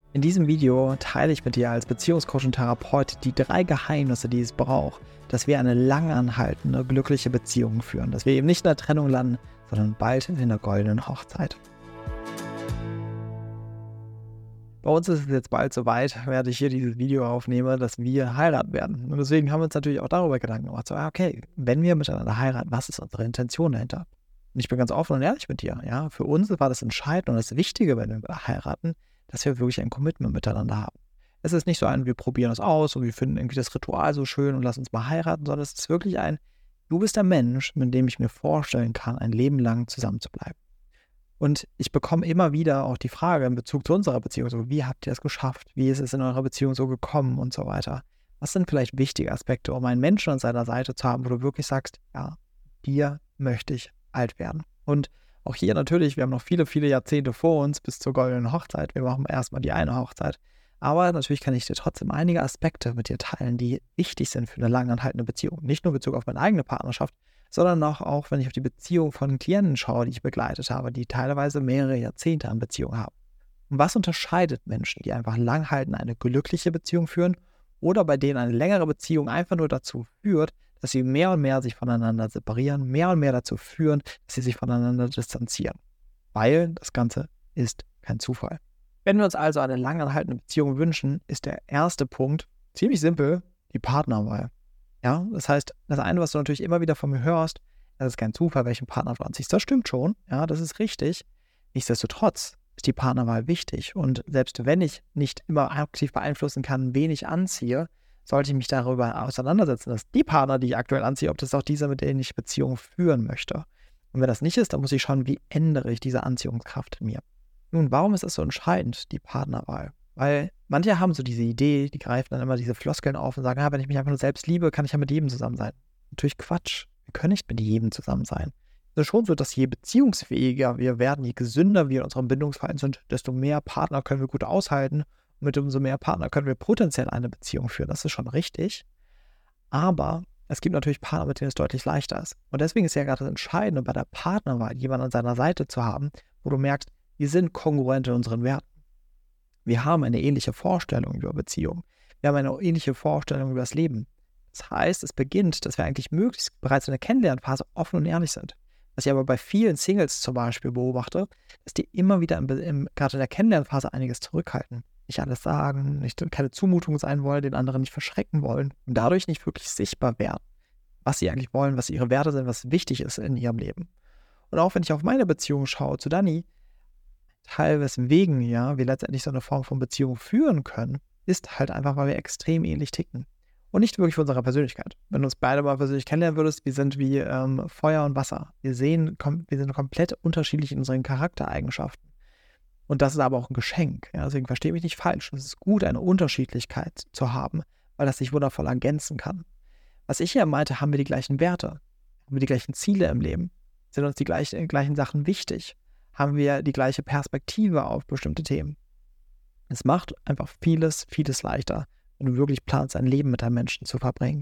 In diesem Video teile ich mit dir als Beziehungscoach und Therapeut die 3 Geheimnisse, die es braucht, dass wir eine langanhaltende, glückliche Beziehung führen. Dass wir eben nicht in der Trennung landen, sondern bald in der goldenen Hochzeit. Bei uns ist es jetzt bald soweit, während ich hier dieses Video aufnehme, dass wir heiraten werden. Und deswegen haben wir uns natürlich auch darüber Gedanken gemacht. So, okay, wenn wir miteinander heiraten, was ist unsere Intention dahinter? Und ich bin ganz offen und ehrlich mit dir. Ja, für uns war das Entscheidende und das Wichtige, wenn wir heiraten, dass wir wirklich ein Commitment miteinander haben. Es ist nicht so wir probieren das aus und wir finden irgendwie das Ritual so schön und lass uns mal heiraten, sondern es ist wirklich du bist der Mensch, mit dem ich mir vorstellen kann, ein Leben lang zusammen zu bleiben. Und ich bekomme immer wieder auch die Frage in Bezug zu unserer Beziehung, so, wie habt ihr es geschafft? Wie ist es in eurer Beziehung so gekommen und so weiter? Was sind vielleicht wichtige Aspekte, um einen Menschen an seiner Seite zu haben, wo du wirklich sagst, ja, dir möchte ich alt werden. Und auch hier natürlich, wir haben noch viele, viele Jahrzehnte vor uns bis zur goldenen Hochzeit. Wir machen erstmal die eine Hochzeit. Aber natürlich kann ich dir trotzdem einige Aspekte mit dir teilen, die wichtig sind für eine langanhaltende Beziehung. Nicht nur in Bezug auf meine eigene Partnerschaft, sondern auch wenn ich auf die Beziehung von Klienten schaue, die ich begleitet habe, die teilweise mehrere Jahrzehnte an Beziehung haben. Und was unterscheidet Menschen, die einfach langhalten eine glückliche Beziehung führen oder bei denen eine längere Beziehung einfach nur dazu führt, dass sie mehr und mehr sich voneinander separieren, mehr und mehr dazu führen, dass sie sich voneinander distanzieren. Weil das Ganze ist kein Zufall. Wenn wir uns also eine langanhaltende Beziehung wünschen, ist der erste Punkt ziemlich simpel, die Partnerwahl. Ja, das heißt, das eine, was du natürlich immer wieder von mir hörst, das ist kein Zufall, welchen Partner du anziehst. Das stimmt schon, ja, das ist richtig. Nichtsdestotrotz ist die Partnerwahl wichtig. Und selbst wenn ich nicht immer aktiv beeinflussen kann, wen ich anziehe, sollte ich mich darüber auseinandersetzen, dass die Partner, die ich aktuell anziehe, ob das auch diese, mit denen ich Beziehungen führen möchte. Und wenn das nicht ist, dann muss ich schauen, wie ändere ich diese Anziehungskraft in mir. Nun, warum ist es so entscheidend, die Partnerwahl? Weil manche haben so diese Idee, die greifen dann immer diese Floskeln auf und sagen, wenn ich mich einfach nur selbst liebe, kann ich ja mit jedem zusammen sein. Natürlich Quatsch. Wir können nicht mit jedem zusammen sein. Es ist schon so, dass je beziehungsfähiger wir werden, je gesünder wir in unserem Bindungsverhalten sind, desto mehr Partner können wir gut aushalten. Und mit umso mehr Partner können wir potenziell eine Beziehung führen. Das ist schon richtig. Aber es gibt natürlich Partner, mit denen es deutlich leichter ist. Und deswegen ist ja gerade das Entscheidende bei der Partnerwahl, jemanden an seiner Seite zu haben, wo du merkst, wir sind kongruent in unseren Werten. Wir haben eine ähnliche Vorstellung über Beziehung. Wir haben eine ähnliche Vorstellung über das Leben. Das heißt, es beginnt, dass wir eigentlich möglichst bereits in der Kennenlernphase offen und ehrlich sind. Was ich aber bei vielen Singles zum Beispiel beobachte, dass die immer wieder gerade in der Kennenlernphase einiges zurückhalten. Nicht alles sagen, keine Zumutung sein wollen, den anderen nicht verschrecken wollen und dadurch nicht wirklich sichtbar werden, was sie eigentlich wollen, was ihre Werte sind, was wichtig ist in ihrem Leben. Und auch wenn ich auf meine Beziehung schaue zu Dani, Teil weswegen wir letztendlich so eine Form von Beziehung führen können, ist halt einfach, weil wir extrem ähnlich ticken. Und nicht wirklich von unserer Persönlichkeit. Wenn du uns beide mal persönlich kennenlernen würdest, wir sind wie Feuer und Wasser. Wir sind komplett unterschiedlich in unseren Charaktereigenschaften. Und das ist aber auch ein Geschenk. Ja? Deswegen verstehe mich nicht falsch. Es ist gut, eine Unterschiedlichkeit zu haben, weil das sich wundervoll ergänzen kann. Was ich hier meinte, haben wir die gleichen Werte? Haben wir die gleichen Ziele im Leben? Sind uns die gleichen Sachen wichtig? Haben wir die gleiche Perspektive auf bestimmte Themen? Es macht einfach vieles, vieles leichter, wenn du wirklich planst, ein Leben mit einem Menschen zu verbringen.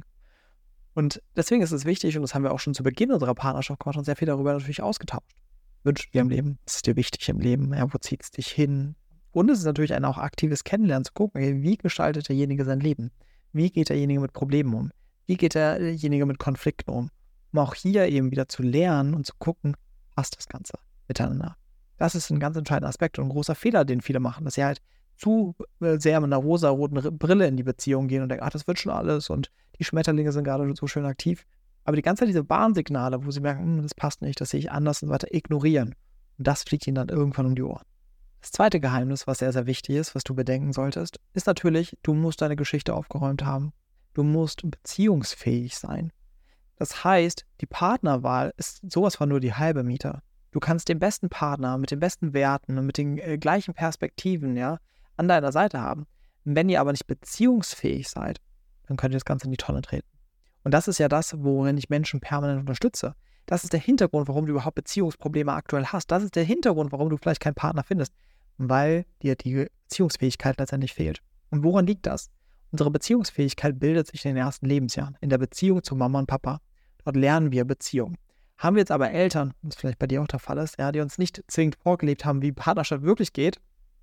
Und deswegen ist es wichtig, und das haben wir auch schon zu Beginn unserer Partnerschaft gemacht und sehr viel darüber natürlich ausgetauscht. Wünschst du dir im Leben? Was ist dir wichtig im Leben? Ja, wo zieht es dich hin? Und es ist natürlich ein auch aktives Kennenlernen, zu gucken, wie gestaltet derjenige sein Leben? Wie geht derjenige mit Problemen um? Wie geht derjenige mit Konflikten um? Um auch hier eben wieder zu lernen und zu gucken, passt das Ganze miteinander? Das ist ein ganz entscheidender Aspekt und ein großer Fehler, den viele machen, dass sie halt zu sehr mit einer rosa-roten Brille in die Beziehung gehen und denken, das wird schon alles und die Schmetterlinge sind gerade so schön aktiv. Aber die ganze Zeit diese Warnsignale, wo sie merken, das passt nicht, das sehe ich anders und so weiter, ignorieren. Und das fliegt ihnen dann irgendwann um die Ohren. Das zweite Geheimnis, was sehr, sehr wichtig ist, was du bedenken solltest, ist natürlich, du musst deine Geschichte aufgeräumt haben. Du musst beziehungsfähig sein. Das heißt, die Partnerwahl ist sowas von nur die halbe Miete. Du kannst den besten Partner mit den besten Werten und mit den gleichen Perspektiven an deiner Seite haben. Wenn ihr aber nicht beziehungsfähig seid, dann könnt ihr das Ganze in die Tonne treten. Und das ist ja das, worin ich Menschen permanent unterstütze. Das ist der Hintergrund, warum du überhaupt Beziehungsprobleme aktuell hast. Das ist der Hintergrund, warum du vielleicht keinen Partner findest. Weil dir die Beziehungsfähigkeit letztendlich fehlt. Und woran liegt das? Unsere Beziehungsfähigkeit bildet sich in den ersten Lebensjahren. In der Beziehung zu Mama und Papa. Dort lernen wir Beziehung. Haben wir jetzt aber Eltern, was vielleicht bei dir auch der Fall ist, die uns nicht zwingend vorgelebt haben, wie Partnerschaft wirklich geht,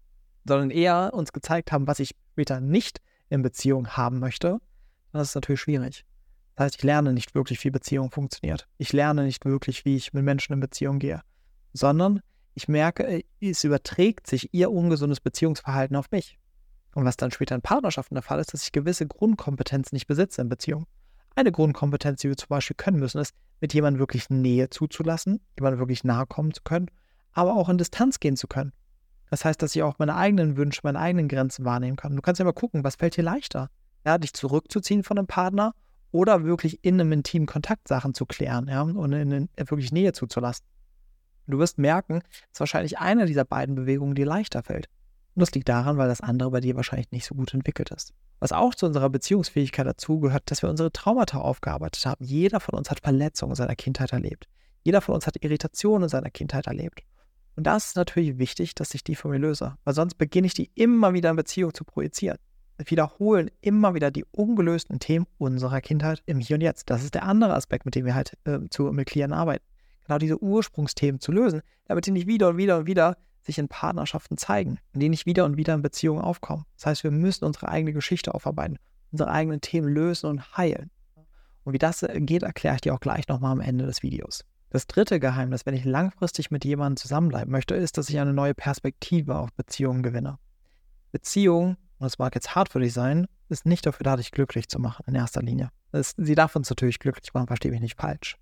sondern eher uns gezeigt haben, was ich später nicht in Beziehung haben möchte, dann ist es natürlich schwierig. Das heißt, ich lerne nicht wirklich, wie Beziehung funktioniert. Ich lerne nicht wirklich, wie ich mit Menschen in Beziehung gehe, sondern ich merke, es überträgt sich ihr ungesundes Beziehungsverhalten auf mich. Und was dann später in Partnerschaften der Fall ist, dass ich gewisse Grundkompetenzen nicht besitze in Beziehung. Eine Grundkompetenz, die wir zum Beispiel können müssen, ist, mit jemandem wirklich Nähe zuzulassen, jemandem wirklich nahe kommen zu können, aber auch in Distanz gehen zu können. Das heißt, dass ich auch meine eigenen Wünsche, meine eigenen Grenzen wahrnehmen kann. Du kannst ja mal gucken, was fällt dir leichter? Ja, dich zurückzuziehen von einem Partner oder wirklich in einem intimen Kontakt Sachen zu klären, ja, und wirklich Nähe zuzulassen. Du wirst merken, dass wahrscheinlich eine dieser beiden Bewegungen dir leichter fällt. Und das liegt daran, weil das andere bei dir wahrscheinlich nicht so gut entwickelt ist. Was auch zu unserer Beziehungsfähigkeit dazu gehört, dass wir unsere Traumata aufgearbeitet haben. Jeder von uns hat Verletzungen in seiner Kindheit erlebt. Jeder von uns hat Irritationen in seiner Kindheit erlebt. Und da ist es natürlich wichtig, dass ich die von mir löse. Weil sonst beginne ich die immer wieder in Beziehung zu projizieren. Wir wiederholen immer wieder die ungelösten Themen unserer Kindheit im Hier und Jetzt. Das ist der andere Aspekt, mit dem wir halt mit Klienten arbeiten. Genau diese Ursprungsthemen zu lösen, damit die nicht wieder und wieder und wieder sich in Partnerschaften zeigen, in denen nicht wieder und wieder in Beziehungen aufkommen. Das heißt, wir müssen unsere eigene Geschichte aufarbeiten, unsere eigenen Themen lösen und heilen. Und wie das geht, erkläre ich dir auch gleich nochmal am Ende des Videos. Das dritte Geheimnis, wenn ich langfristig mit jemandem zusammenbleiben möchte, ist, dass ich eine neue Perspektive auf Beziehungen gewinne. Beziehung, und das mag jetzt hart für dich sein, ist nicht dafür da, dich glücklich zu machen in erster Linie. Sie darf uns natürlich glücklich machen, verstehe mich nicht falsch.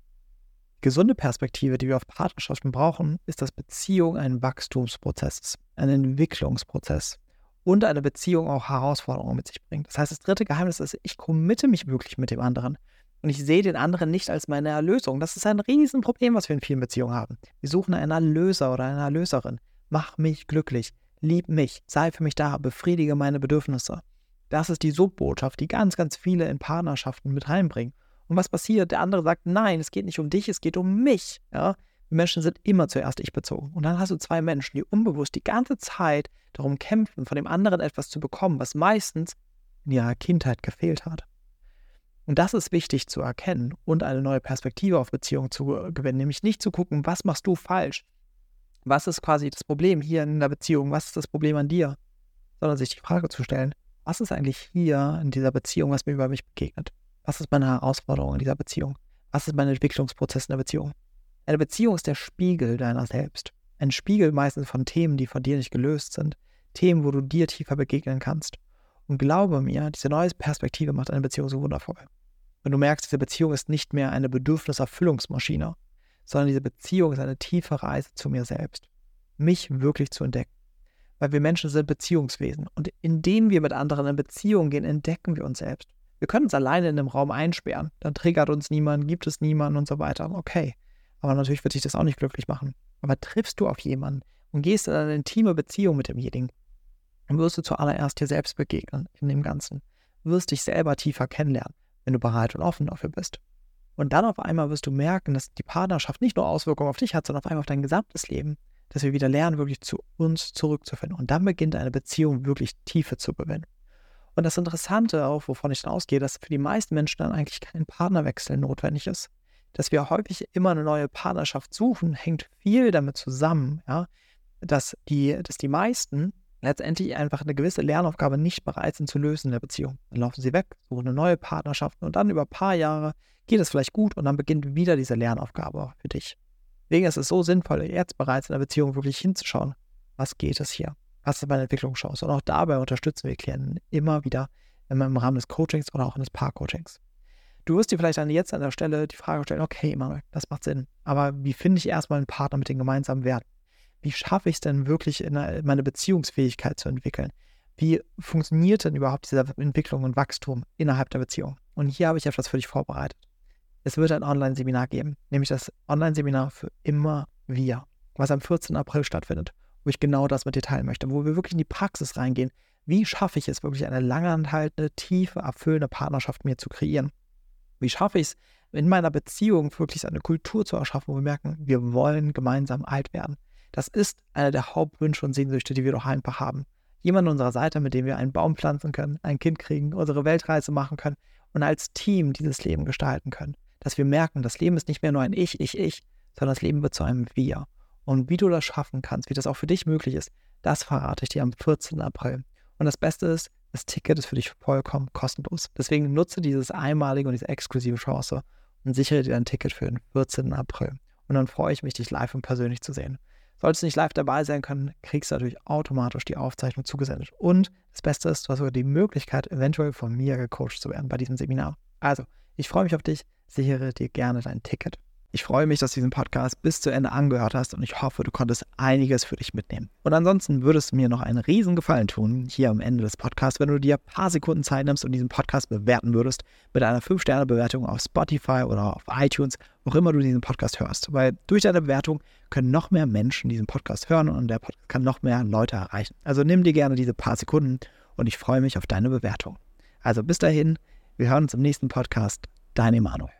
Gesunde Perspektive, die wir auf Partnerschaften brauchen, ist, dass Beziehung ein Wachstumsprozess ist, ein Entwicklungsprozess und eine Beziehung auch Herausforderungen mit sich bringt. Das heißt, das dritte Geheimnis ist, ich committe mich wirklich mit dem anderen und ich sehe den anderen nicht als meine Erlösung. Das ist ein Riesenproblem, was wir in vielen Beziehungen haben. Wir suchen einen Erlöser oder eine Erlöserin. Mach mich glücklich, lieb mich, sei für mich da, befriedige meine Bedürfnisse. Das ist die Subbotschaft, die ganz, ganz viele in Partnerschaften mit reinbringen. Und was passiert? Der andere sagt, nein, es geht nicht um dich, es geht um mich. Ja? Wir Menschen sind immer zuerst ich-bezogen. Und dann hast du zwei Menschen, die unbewusst die ganze Zeit darum kämpfen, von dem anderen etwas zu bekommen, was meistens in ihrer Kindheit gefehlt hat. Und das ist wichtig zu erkennen und eine neue Perspektive auf Beziehungen zu gewinnen. Nämlich nicht zu gucken, was machst du falsch? Was ist quasi das Problem hier in der Beziehung? Was ist das Problem an dir? Sondern sich die Frage zu stellen, was ist eigentlich hier in dieser Beziehung, was mir über mich begegnet? Was ist meine Herausforderung in dieser Beziehung? Was ist mein Entwicklungsprozess in der Beziehung? Eine Beziehung ist der Spiegel deiner selbst. Ein Spiegel meistens von Themen, die von dir nicht gelöst sind. Themen, wo du dir tiefer begegnen kannst. Und glaube mir, diese neue Perspektive macht eine Beziehung so wundervoll. Wenn du merkst, diese Beziehung ist nicht mehr eine Bedürfniserfüllungsmaschine, sondern diese Beziehung ist eine tiefe Reise zu mir selbst. Mich wirklich zu entdecken. Weil wir Menschen sind Beziehungswesen. Und indem wir mit anderen in Beziehung gehen, entdecken wir uns selbst. Wir können uns alleine in einem Raum einsperren. Dann triggert uns niemand, gibt es niemanden und so weiter. Okay, aber natürlich wird dich das auch nicht glücklich machen. Aber triffst du auf jemanden und gehst in eine intime Beziehung mit demjenigen, dann wirst du zuallererst dir selbst begegnen in dem Ganzen. Du wirst dich selber tiefer kennenlernen, wenn du bereit und offen dafür bist. Und dann auf einmal wirst du merken, dass die Partnerschaft nicht nur Auswirkungen auf dich hat, sondern auf einmal auf dein gesamtes Leben. Dass wir wieder lernen, wirklich zu uns zurückzufinden. Und dann beginnt eine Beziehung wirklich Tiefe zu gewinnen. Und das Interessante auch, wovon ich dann ausgehe, dass für die meisten Menschen dann eigentlich kein Partnerwechsel notwendig ist. Dass wir häufig immer eine neue Partnerschaft suchen, hängt viel damit zusammen, ja, dass die meisten letztendlich einfach eine gewisse Lernaufgabe nicht bereit sind zu lösen in der Beziehung. Dann laufen sie weg, suchen eine neue Partnerschaft und dann über ein paar Jahre geht es vielleicht gut und dann beginnt wieder diese Lernaufgabe für dich. Deswegen ist es so sinnvoll, jetzt bereits in der Beziehung wirklich hinzuschauen, was geht es hier? Was ist meine Entwicklungschance? Und auch dabei unterstützen wir Klienten immer wieder im Rahmen des Coachings oder auch des Paarcoachings. Du wirst dir vielleicht dann jetzt an der Stelle die Frage stellen, okay, Emanuel, das macht Sinn, aber wie finde ich erstmal einen Partner mit den gemeinsamen Werten? Wie schaffe ich es denn wirklich, meine Beziehungsfähigkeit zu entwickeln? Wie funktioniert denn überhaupt diese Entwicklung und Wachstum innerhalb der Beziehung? Und hier habe ich etwas für dich vorbereitet. Es wird ein Online-Seminar geben, nämlich das Online-Seminar für immer wir, was am 14. April stattfindet, wo ich genau das mit dir teilen möchte, wo wir wirklich in die Praxis reingehen. Wie schaffe ich es wirklich, eine langanhaltende, tiefe, erfüllende Partnerschaft mir zu kreieren? Wie schaffe ich es, in meiner Beziehung wirklich eine Kultur zu erschaffen, wo wir merken, wir wollen gemeinsam alt werden? Das ist einer der Hauptwünsche und Sehnsüchte, die wir doch einfach haben. Jemand an unserer Seite, mit dem wir einen Baum pflanzen können, ein Kind kriegen, unsere Weltreise machen können und als Team dieses Leben gestalten können. Dass wir merken, das Leben ist nicht mehr nur ein Ich, sondern das Leben wird zu einem Wir. Und wie du das schaffen kannst, wie das auch für dich möglich ist, Das verrate ich dir am 14. April. Und das Beste ist, das Ticket ist für dich vollkommen kostenlos. Deswegen nutze dieses einmalige und diese exklusive Chance und sichere dir dein Ticket für den 14. April. Und dann freue ich mich, dich live und persönlich zu sehen. Solltest du nicht live dabei sein können, kriegst du natürlich automatisch die Aufzeichnung zugesendet. Und das Beste ist, du hast sogar die Möglichkeit, eventuell von mir gecoacht zu werden bei diesem Seminar. Also, ich freue mich auf dich, sichere dir gerne dein Ticket. Ich freue mich, dass du diesen Podcast bis zu Ende angehört hast und ich hoffe, du konntest einiges für dich mitnehmen. Und ansonsten würdest du mir noch einen riesen Gefallen tun, hier am Ende des Podcasts, wenn du dir ein paar Sekunden Zeit nimmst und diesen Podcast bewerten würdest mit einer 5-Sterne-Bewertung auf Spotify oder auf iTunes, wo auch immer du diesen Podcast hörst. Weil durch deine Bewertung können noch mehr Menschen diesen Podcast hören und der Podcast kann noch mehr Leute erreichen. Also nimm dir gerne diese paar Sekunden und ich freue mich auf deine Bewertung. Also bis dahin, wir hören uns im nächsten Podcast. Dein Emanuel.